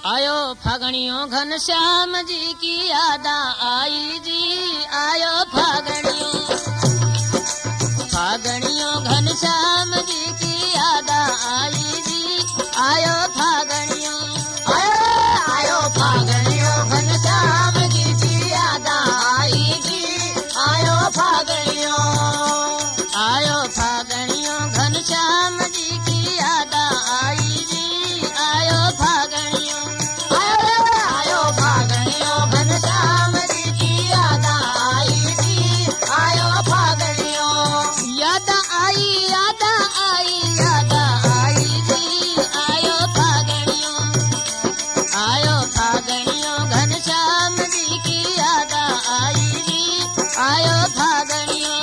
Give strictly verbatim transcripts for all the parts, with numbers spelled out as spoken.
आयो फागणियों घनश्याम जी की याद आई जी, आयो फागणियों फागणियों घनश्याम जी की याद आई जी, आयो फागणियों आयो आयो फागणियों घनश्याम जी की याद आई जी, आयो फागणियों आयो फागणियों घनश्याम जी की याद आई जी, आयो फागणियों आयो फागणियों घनश्याम जी की याद आई जी, आयो फागणियों याद आई याद आई याद आई जी, आयो फागणियों आयो फागणियों घनश्याम जी की याद आई जी, आयो फागणियों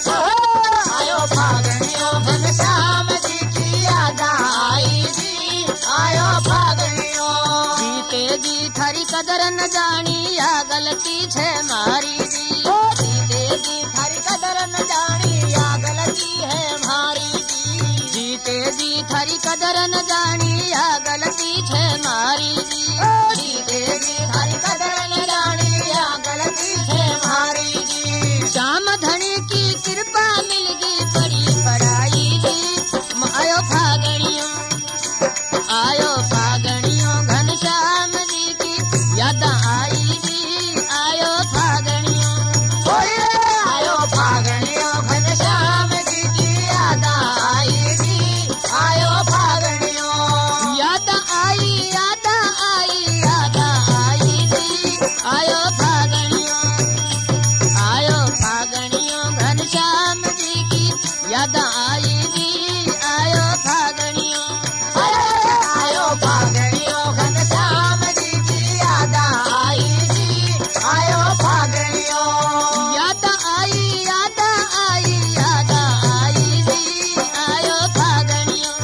आयो फागणियों घनश्याम जी की याद आई जी, आयो फागणियों जीते जी थारी कदर न जानी या गलती छे मारी जी, जीते जी थारी कदर न जानी या गलती है मारी जी, जीते जी थारी कदर न जानी या गलती छे मारी जी, जीते जी थारी कदर न जानी या गलती छे मारी जी, श्याम धनी की कृपा मिल गई बड़ी पढ़ाई जी, आयो फागणियों आयो फागणियों घनश्याम जी की याद आई जी, आयो फागणियों आयो फागणियों घनश्याम जी की याद आई जी, आयो फागणियों याद आई याद आई याद आई जी, आयो फागणियों आयो फागणियों घनश्याम जी की याद आई जी, आयो फागणियों आयो फागणियों घनश्याम जी की याद आई जी, आयो फागणियों याद आई याद आई याद आई जी, आयो फागणियों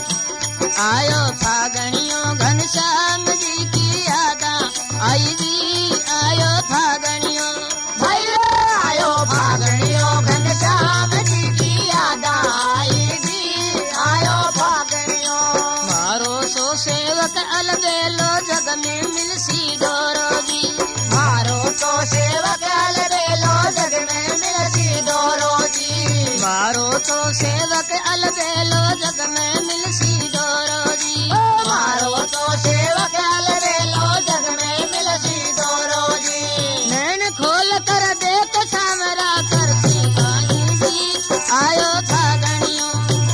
आयो फागणियों घनश्याम जी की याद आई जी, आयो फागणियों आयो फागणियों घनश्याम जी की याद आई जी, आयो फागणियों मारो सो सेवक अलबेलो जग में मिलसी डोरो जी, मारो तो सेवक अलबेलो जग में मिलसी डोरो जी, मारो तो सेवक अलबेलो जग में मिलसी डोरो जी, मारो तो सेवक अलबेलो जग में मिलसी डोरो जी, नैन खोल कर देख सामरा करती गानी जी, आयो फागणियों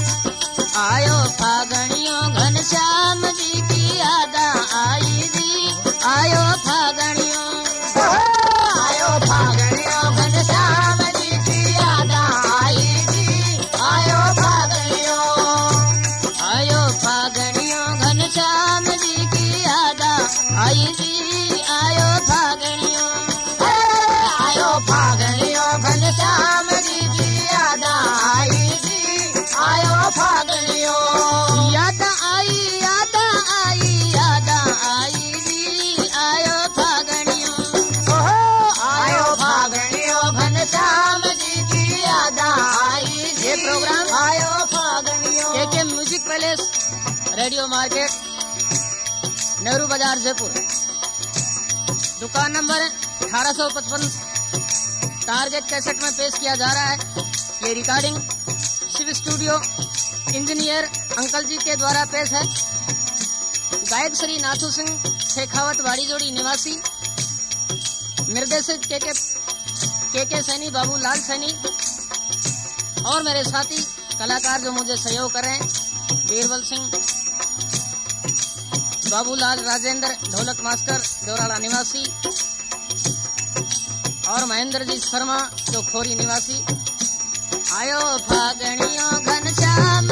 आयो फागणियों घनश्याम जी की याद आई जी, आयो फागणियों आयो फागणियों घनश्याम जी की याद आई जी, आयो फागणियों आयो फागणियों घनश्याम जी की याद आई जी, आयो फागणियों आयो फागणियों घनश्याम जी की याद आई जी, आयो फागणियों याद आई याद आई याद आई जी, आयो फागणियों आयो फागणियों घनश्याम जी की याद आई जी, ये प्रोग्राम आयो फागणियों के के music palace radio market Nehru बाजार जयपुर, दुकान नंबर अठारह सौ पचपन टारगेट कैसेट में पेश किया जा रहा है। ये recording Shiv studio engineer uncle ji के द्वारा पेश है। गायक श्री नाथू सिंह शेखावत वाड़ी जोड़ी निवासी, निर्देशक के के के के सैनी बाबू लाल सैनी और मेरे साथी कलाकार जो मुझे सहयोग कर रहे हैं, बीरबल सिंह, बाबूलाल राजेंद्र ढोलक मास्टर डोराला निवासी और महेंद्र जी शर्मा जो खोरी निवासी। आयो फागणियों घनश्याम